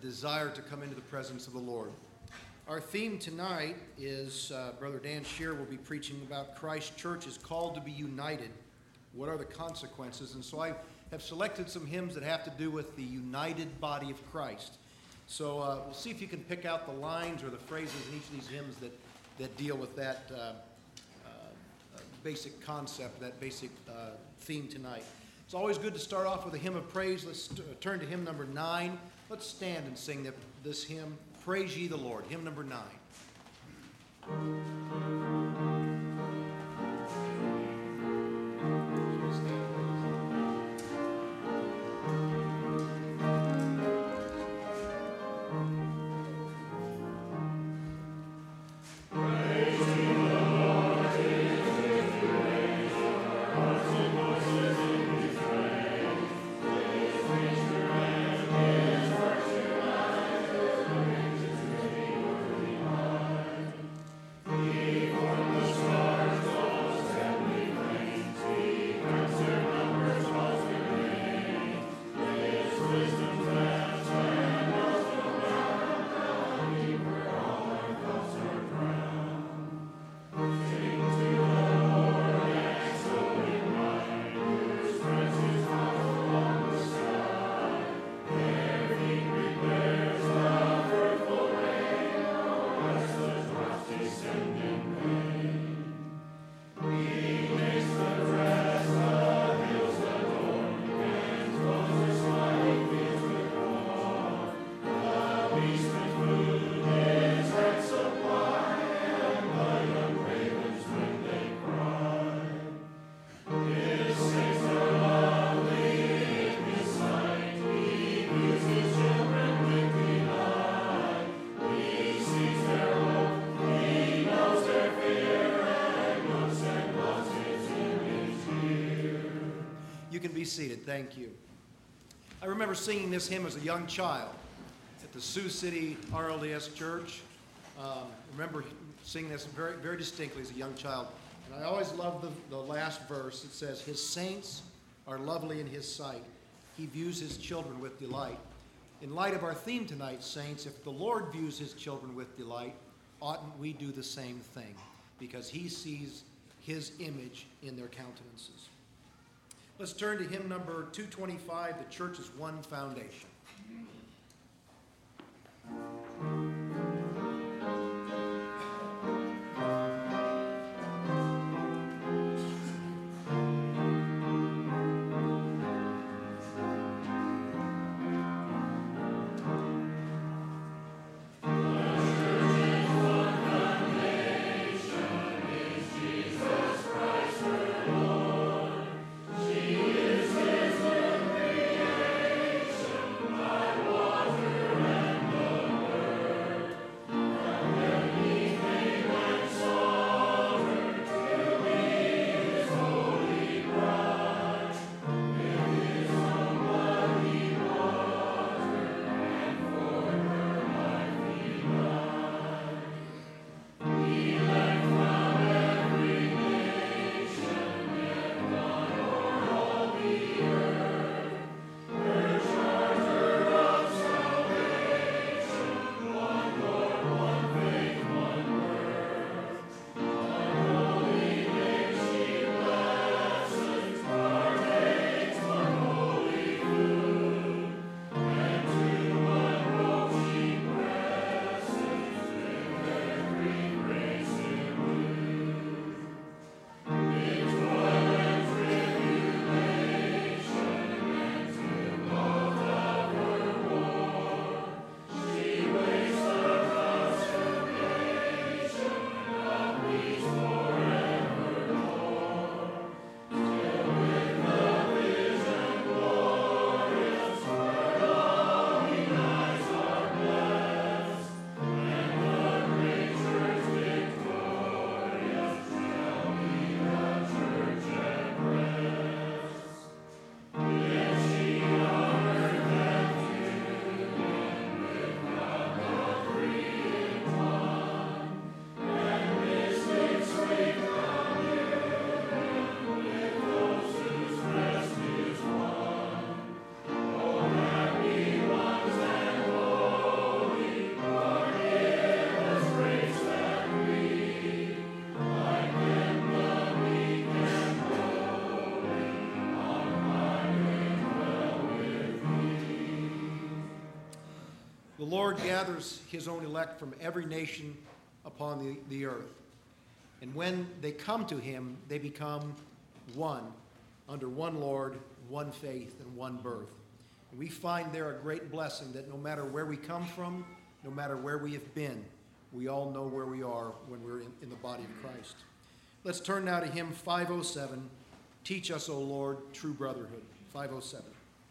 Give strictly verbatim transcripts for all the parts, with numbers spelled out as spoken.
desire to come into the presence of the Lord. Our theme tonight is, uh, Brother Dan Shear will be preaching about Christ Church is called to be united. What are the consequences? And so I have selected some hymns that have to do with the united body of Christ. So uh, we'll see if you can pick out the lines or the phrases in each of these hymns that, that deal with that uh, uh, basic concept, that basic uh, theme tonight. It's always good to start off with a hymn of praise. Let's t- turn to hymn number nine. Let's stand and sing that, this hymn, Praise Ye the Lord, hymn number nine. You can be seated. Thank you. I remember singing this hymn as a young child at the Sioux City R L D S Church. Um, remember singing this very, very distinctly as a young child. And I always loved the, the last verse. It says, His saints are lovely in His sight. He views His children with delight. In light of our theme tonight, saints, if the Lord views His children with delight, oughtn't we do the same thing? Because He sees His image in their countenances. Let's turn to hymn number two twenty-five, The Church is One Foundation. Water and the The Lord gathers his own elect from every nation upon the, the earth. And when they come to him, they become one, under one Lord, one faith, and one birth. And we find there a great blessing that no matter where we come from, no matter where we have been, we all know where we are when we're in, in the body of Christ. Let's turn now to hymn five oh seven, Teach Us, O Lord, True Brotherhood. five oh seven.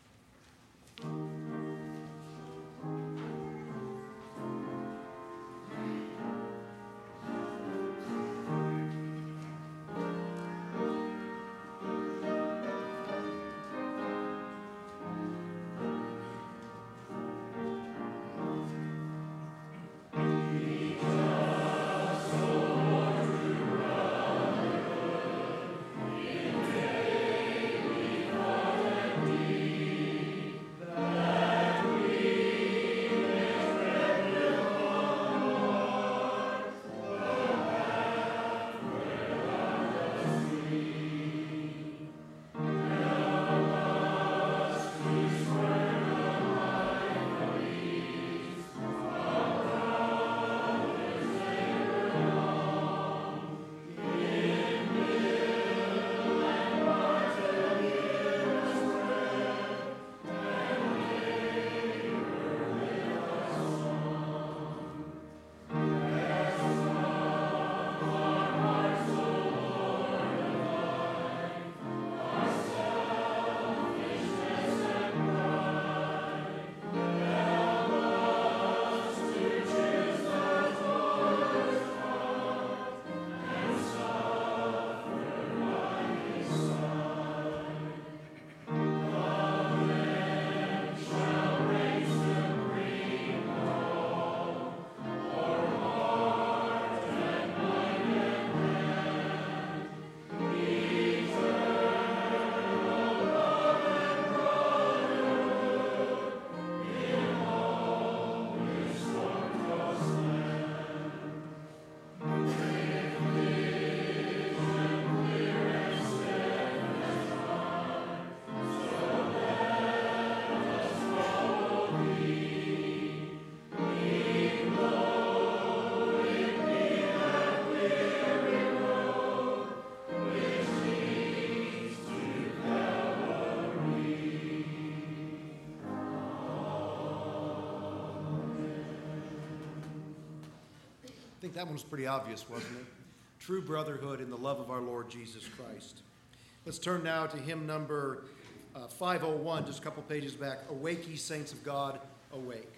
I think that one was pretty obvious, wasn't it? True brotherhood in the love of our Lord Jesus Christ. Let's turn now to hymn number uh, five oh one, just a couple pages back. Awake, ye saints of God, awake.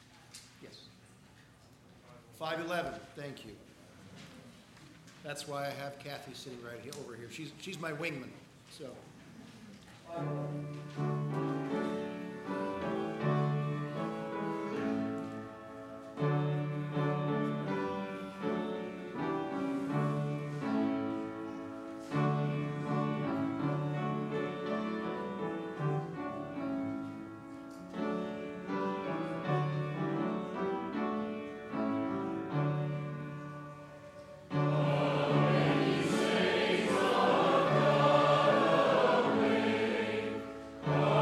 Yes. five eleven, thank you. That's why I have Kathy sitting right here, over here. She's, she's my wingman, so. Oh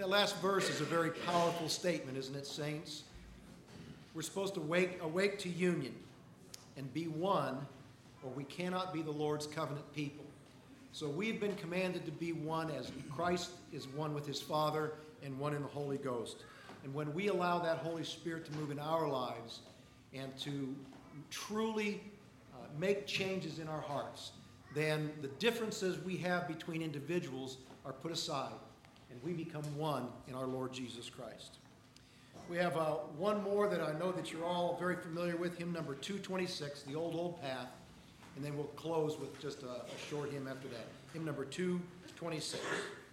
That last verse is a very powerful statement, isn't it, saints? We're supposed to wake, awake to union and be one, or we cannot be the Lord's covenant people. So we've been commanded to be one as Christ is one with his Father and one in the Holy Ghost. And when we allow that Holy Spirit to move in our lives and to truly uh, make changes in our hearts, then the differences we have between individuals are put aside, and we become one in our Lord Jesus Christ. We have uh, one more that I know that you're all very familiar with, hymn number two twenty-six, The Old, Old Path, and then we'll close with just a, a short hymn after that. Hymn number two twenty-six.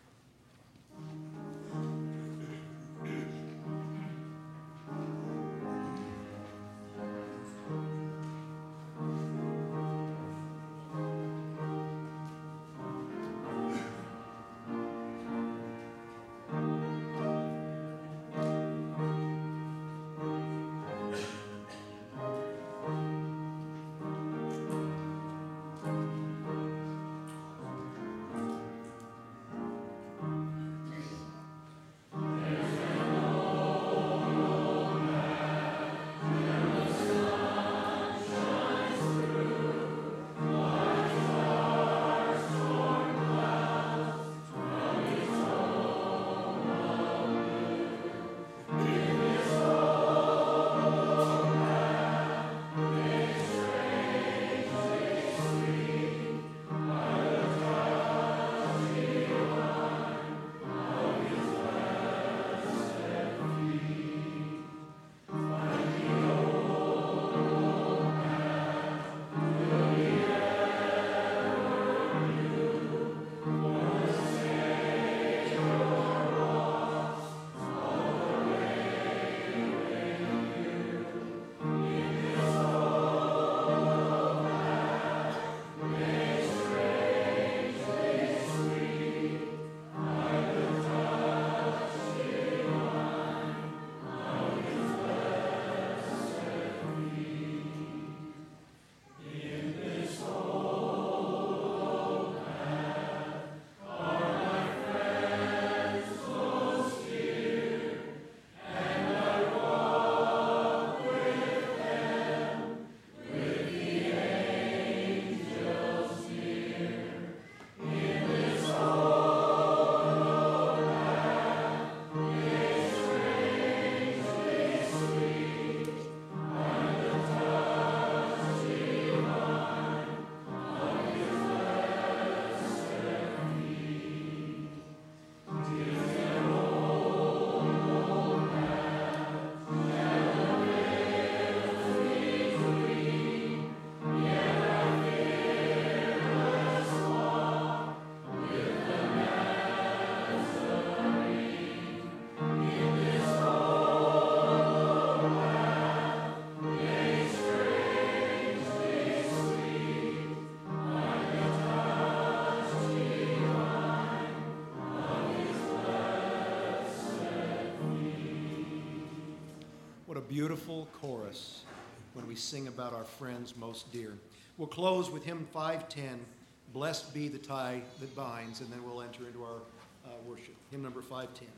What a beautiful chorus when we sing about our friends most dear. We'll close with hymn five ten, Blessed Be the Tie That Binds, and then we'll enter into our uh, worship. Hymn number five ten.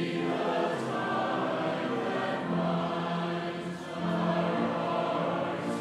Thank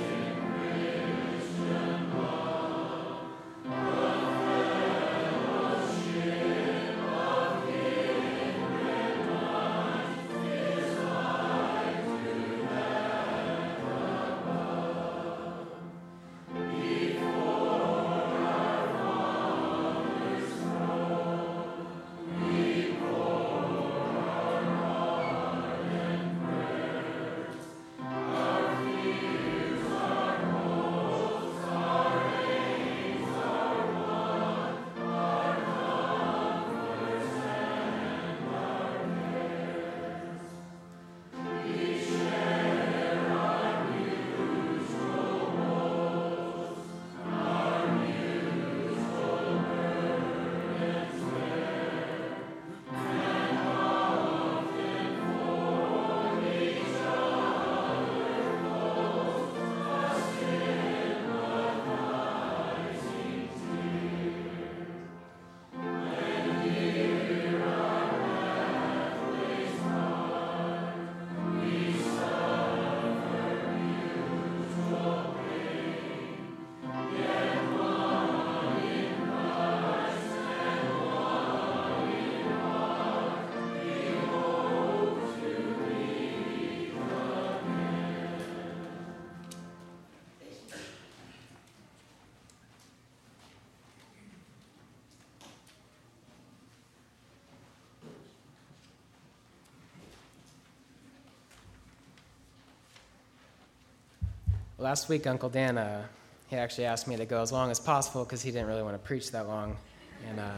Last week, Uncle Dan, uh, he actually asked me to go as long as possible because he didn't really want to preach that long. And uh,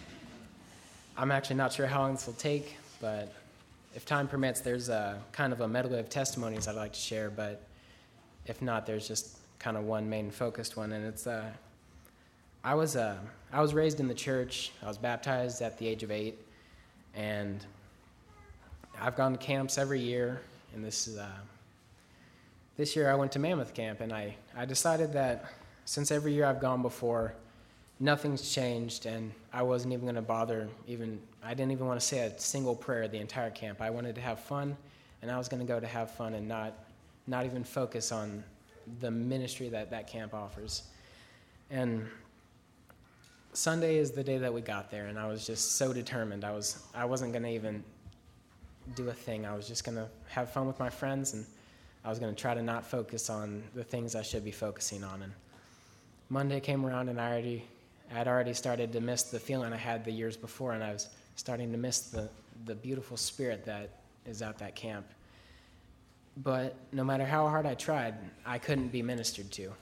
I'm actually not sure how long this will take, but if time permits, there's a kind of a medley of testimonies I'd like to share, but if not, there's just kind of one main focused one, and it's uh, I was uh, I was raised in the church. I was baptized at the age of eight, and I've gone to camps every year, and this is uh, this year I went to Mammoth Camp, and I, I decided that since every year I've gone before, nothing's changed, and I wasn't even going to bother even, I didn't even want to say a single prayer the entire camp. I wanted to have fun, and I was going to go to have fun and not not even focus on the ministry that that camp offers. And Sunday is the day that we got there, and I was just so determined. I was I wasn't going to even do a thing. I was just going to have fun with my friends, and I was going to try to not focus on the things I should be focusing on. And Monday came around, and I already I had already started to miss the feeling I had the years before, and I was starting to miss the, the beautiful spirit that is at that camp. But no matter how hard I tried, I couldn't be ministered to.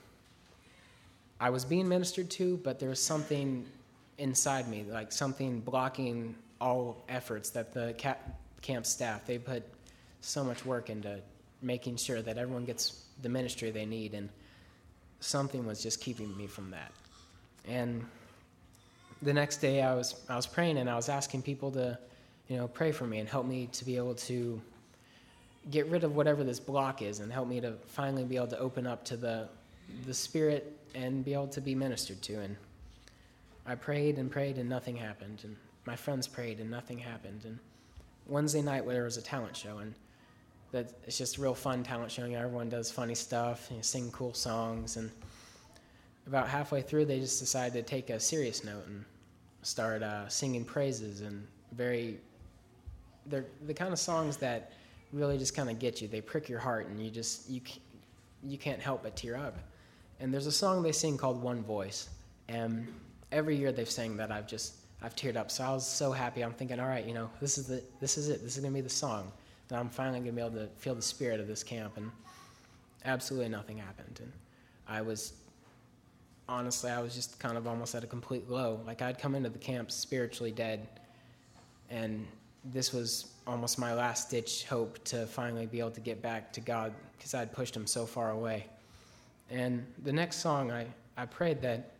I was being ministered to, but there was something inside me, like something blocking all efforts that the camp staff, they put so much work into making sure that everyone gets the ministry they need, and something was just keeping me from that. And the next day I was I was praying, and I was asking people to, you know, pray for me and help me to be able to get rid of whatever this block is, and help me to finally be able to open up to the the Spirit and be able to be ministered to. And I prayed and prayed, and nothing happened. And my friends prayed, and nothing happened. And Wednesday night, there was a talent show, and that it's just a real fun talent show. You know, everyone does funny stuff, and you sing cool songs. And about halfway through, they just decided to take a serious note and start uh, singing praises, and very, they're the kind of songs that really just kind of get you. They prick your heart, and you just, you you can't help but tear up. And there's a song they sing called One Voice, and every year they've sang that, I've just, I've teared up. So I was so happy. I'm thinking, all right, you know, this is the, this is it. This is going to be the song that I'm finally going to be able to feel the spirit of this camp. And absolutely nothing happened. And I was, honestly, I was just kind of almost at a complete low. Like, I'd come into the camp spiritually dead, and this was almost my last-ditch hope to finally be able to get back to God, because I'd pushed him so far away. And the next song, I, I prayed that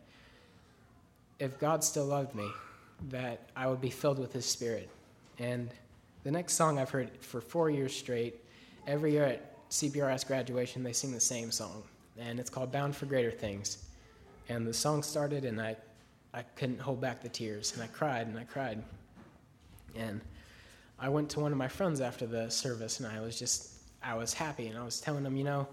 if God still loved me, that I would be filled with his Spirit. And the next song I've heard for four years straight, every year at C B R S graduation, they sing the same song, and it's called Bound for Greater Things. And the song started, and I, I couldn't hold back the tears, and I cried, and I cried. And I went to one of my friends after the service, and I was just, I was happy, and I was telling him, you know,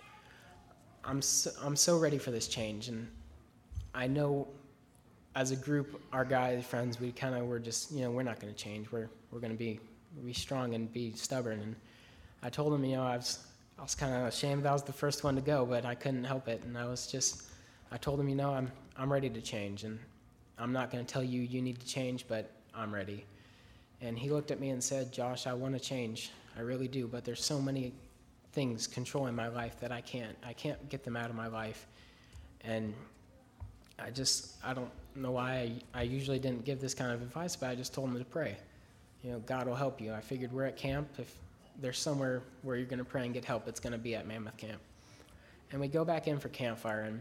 I'm so, I'm so ready for this change, and I know as a group, our guys, friends, we kind of were just, you know, we're not going to change. We're we're going to be be strong and be stubborn. And I told him, you know, I was I was kind of ashamed that I was the first one to go, but I couldn't help it, and I was just, I told him, you know, I'm I'm ready to change, and I'm not going to tell you you need to change, but I'm ready. And he looked at me and said, Josh, I want to change. I really do, but there's so many things controlling my life that I can't. I can't get them out of my life. And I just, I don't know why I, I usually didn't give this kind of advice, but I just told him to pray. You know, God will help you. I figured we're at camp. If there's somewhere where you're going to pray and get help, it's going to be at Mammoth Camp. And we go back in for campfire, and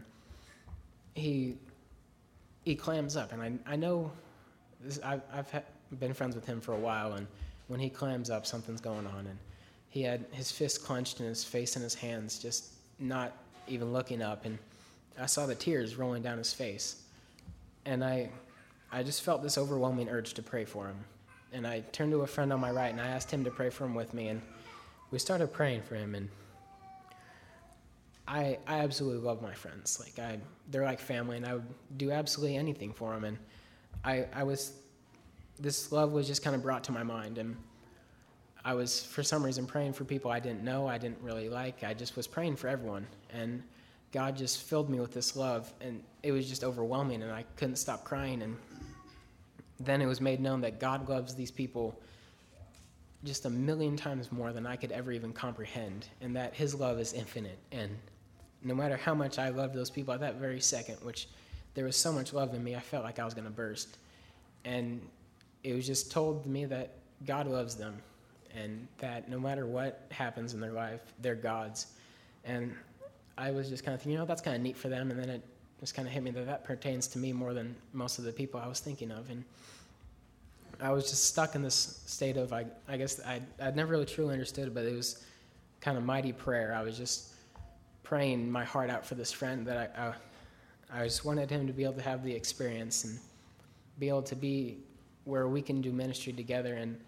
he he clams up. And I I know, this, I've, I've ha- been friends with him for a while, and when he clams up, something's going on. And he had his fist clenched and his face in his hands, just not even looking up. And I saw the tears rolling down his face. And I I just felt this overwhelming urge to pray for him. And I turned to a friend on my right, and I asked him to pray for him with me. And we started praying for him. And I I absolutely love my friends. Like, I they're like family, and I would do absolutely anything for them. And I I was, this love was just kind of brought to my mind. And I was, for some reason, praying for people I didn't know, I didn't really like. I just was praying for everyone. And God just filled me with this love, and it was just overwhelming, and I couldn't stop crying. And then it was made known that God loves these people just a million times more than I could ever even comprehend, and that his love is infinite. And no matter how much I loved those people at that very second, which there was so much love in me, I felt like I was going to burst. And it was just told to me that God loves them and that no matter what happens in their life, they're God's. And I was just kind of thinking, you know, that's kind of neat for them. And then it just kind of hit me that that pertains to me more than most of the people I was thinking of. And I was just stuck in this state of, I, I guess I'd, I'd never really truly understood it, but it was kind of mighty prayer. I was just praying my heart out for this friend that I, I, I just wanted him to be able to have the experience and be able to be where we can do ministry together. And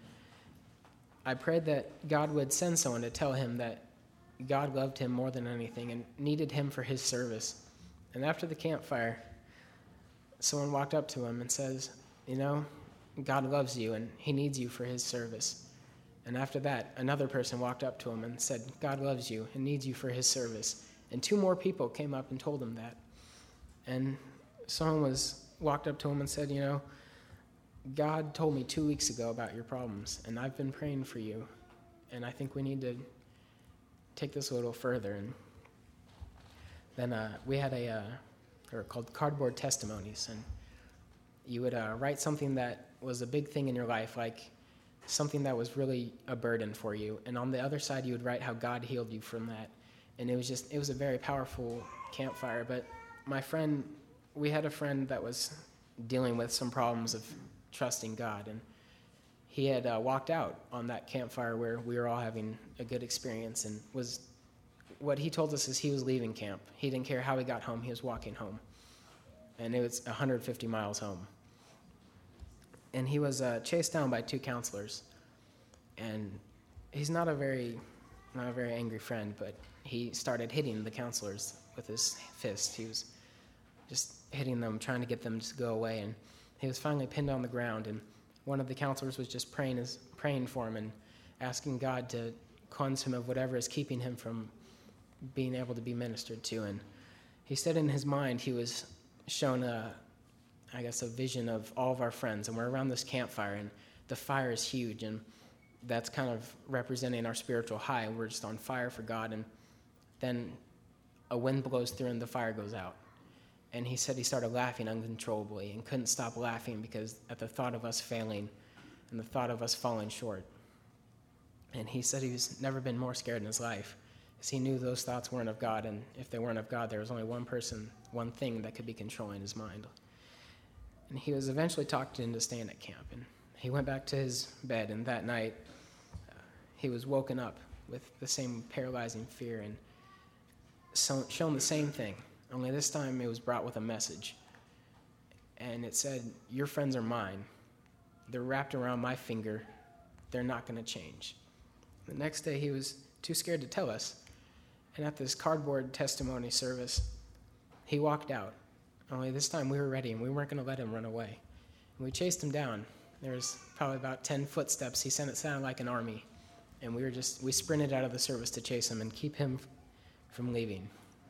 I prayed that God would send someone to tell him that God loved him more than anything and needed him for his service. And after the campfire, someone walked up to him and says, you know, God loves you and he needs you for his service. And after that, another person walked up to him and said, God loves you and needs you for his service. And two more people came up and told him that. And someone was walked up to him and said, you know, God told me two weeks ago about your problems, and I've been praying for you, and I think we need to take this a little further. And then uh, we had a, uh, they were called cardboard testimonies, and you would uh, write something that was a big thing in your life, like something that was really a burden for you, and on the other side you would write how God healed you from that. And it was just, it was a very powerful campfire. But my friend, we had a friend that was dealing with some problems of trusting God, and he had uh, walked out on that campfire where we were all having a good experience, and was, what he told us is he was leaving camp. He didn't care how he got home, he was walking home. And it was one hundred fifty miles home. And he was uh, chased down by two counselors. And he's not a very, not a very angry friend, but he started hitting the counselors with his fist. He was just hitting them, trying to get them to go away. And he was finally pinned on the ground. And one of the counselors was just praying, his, praying for him and asking God to cleanse him of whatever is keeping him from being able to be ministered to. And he said in his mind he was shown a, I guess, a vision of all of our friends, and we're around this campfire, and the fire is huge, and that's kind of representing our spiritual high. We're just on fire for God, and then a wind blows through and the fire goes out. And he said he started laughing uncontrollably and couldn't stop laughing because at the thought of us failing and the thought of us falling short. And he said he's never been more scared in his life, because he knew those thoughts weren't of God, and if they weren't of God, there was only one person, one thing that could be controlling his mind. And he was eventually talked into staying at camp, and he went back to his bed, and that night uh, he was woken up with the same paralyzing fear and so, shown the same thing, only this time it was brought with a message. And it said, your friends are mine. They're wrapped around my finger. They're not going to change. The next day he was too scared to tell us, and at this cardboard testimony service, he walked out. Only this time we were ready, and we weren't going to let him run away. And we chased him down. There was probably about ten footsteps. He said it sounded like an army. And we were just, we sprinted out of the service to chase him and keep him from leaving.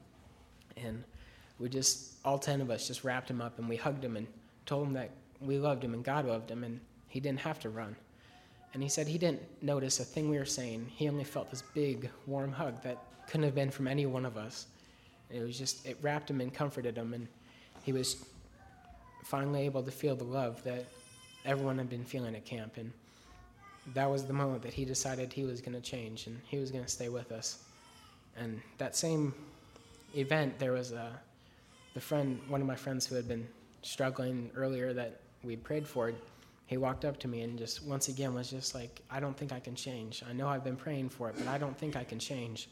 And we just, all ten of us just wrapped him up, and we hugged him and told him that we loved him and God loved him, and he didn't have to run. And he said he didn't notice a thing we were saying. He only felt this big, warm hug that couldn't have been from any one of us. And it was just, it wrapped him and comforted him, and he was finally able to feel the love that everyone had been feeling at camp. And that was the moment that he decided he was going to change, and he was going to stay with us. And that same event, there was a, the friend, one of my friends who had been struggling earlier that we'd prayed for, he walked up to me and just once again was just like, I don't think I can change. I know I've been praying for it, but I don't think I can change.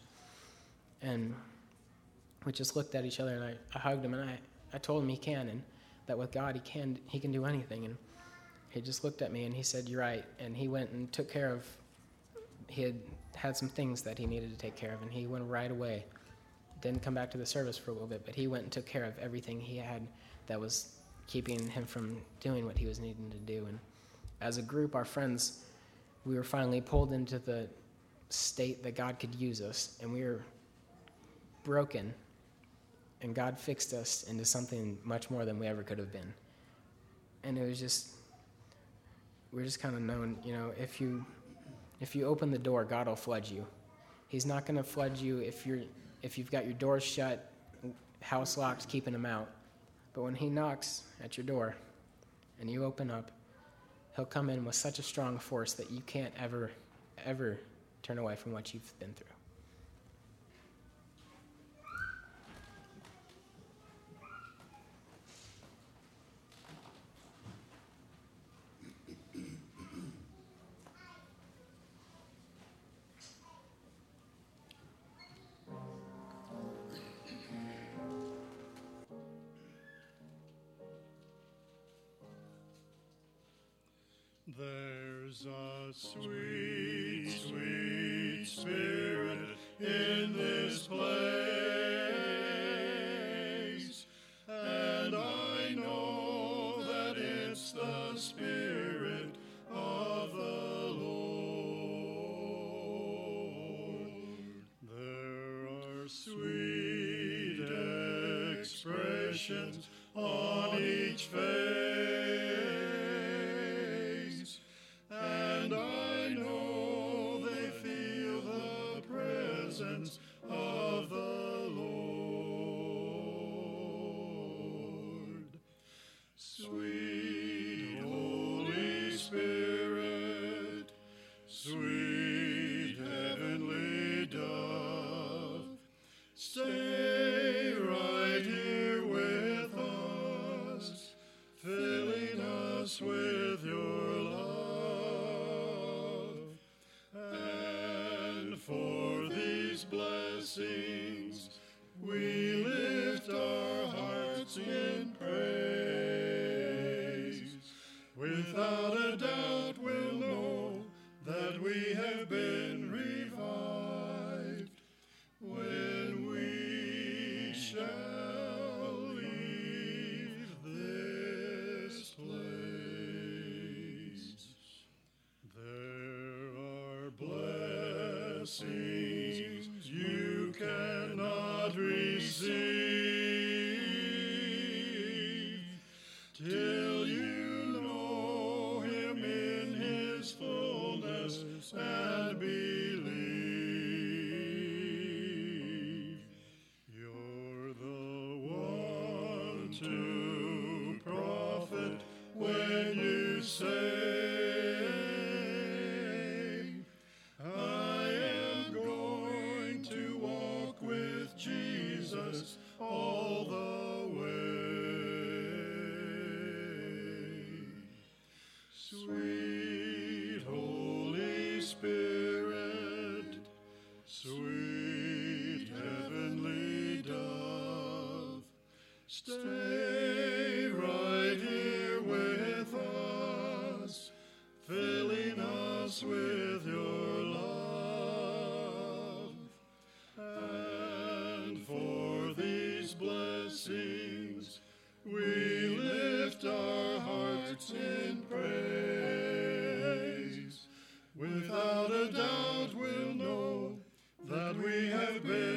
And we just looked at each other, and I, I hugged him, and I, I told him he can, and that with God he can he can do anything. And he just looked at me and he said, you're right. And he went and took care of, he had had some things that he needed to take care of, and he went right away. Didn't come back to the service for a little bit, but he went and took care of everything he had that was keeping him from doing what he was needing to do. And as a group, our friends, we were finally pulled into the state that God could use us, and we were broken, and God fixed us into something much more than we ever could have been. And it was just, we're just kind of known, you know, if you if you open the door, God will flood you. He's not going to flood you if you're if you've got your doors shut, house locked, keeping him out. But when he knocks at your door and you open up, he'll come in with such a strong force that you can't ever, ever turn away from what you've been through. There's a sweet, sweet spirit in this place, and I know that it's the Spirit of the Lord. There are sweet expressions on each face, and I know they feel the presence of the Lord. Sweet Holy Spirit, sweet heavenly dove, stay right here with us, filling us with your love. And for these blessings, we lift our hearts in praise. Without a doubt, we'll know that we have been revived when we shall leave this place. There are blessings you cannot receive till you know him in his fullness and believe. You're the one to profit when you say, I am going to walk with Jesus all the way. Sweet Holy Spirit, sweet heavenly dove, stay right here with us, filling us with your love. And for these blessings, we lift our hearts in praise. Without a doubt, we'll know that we have been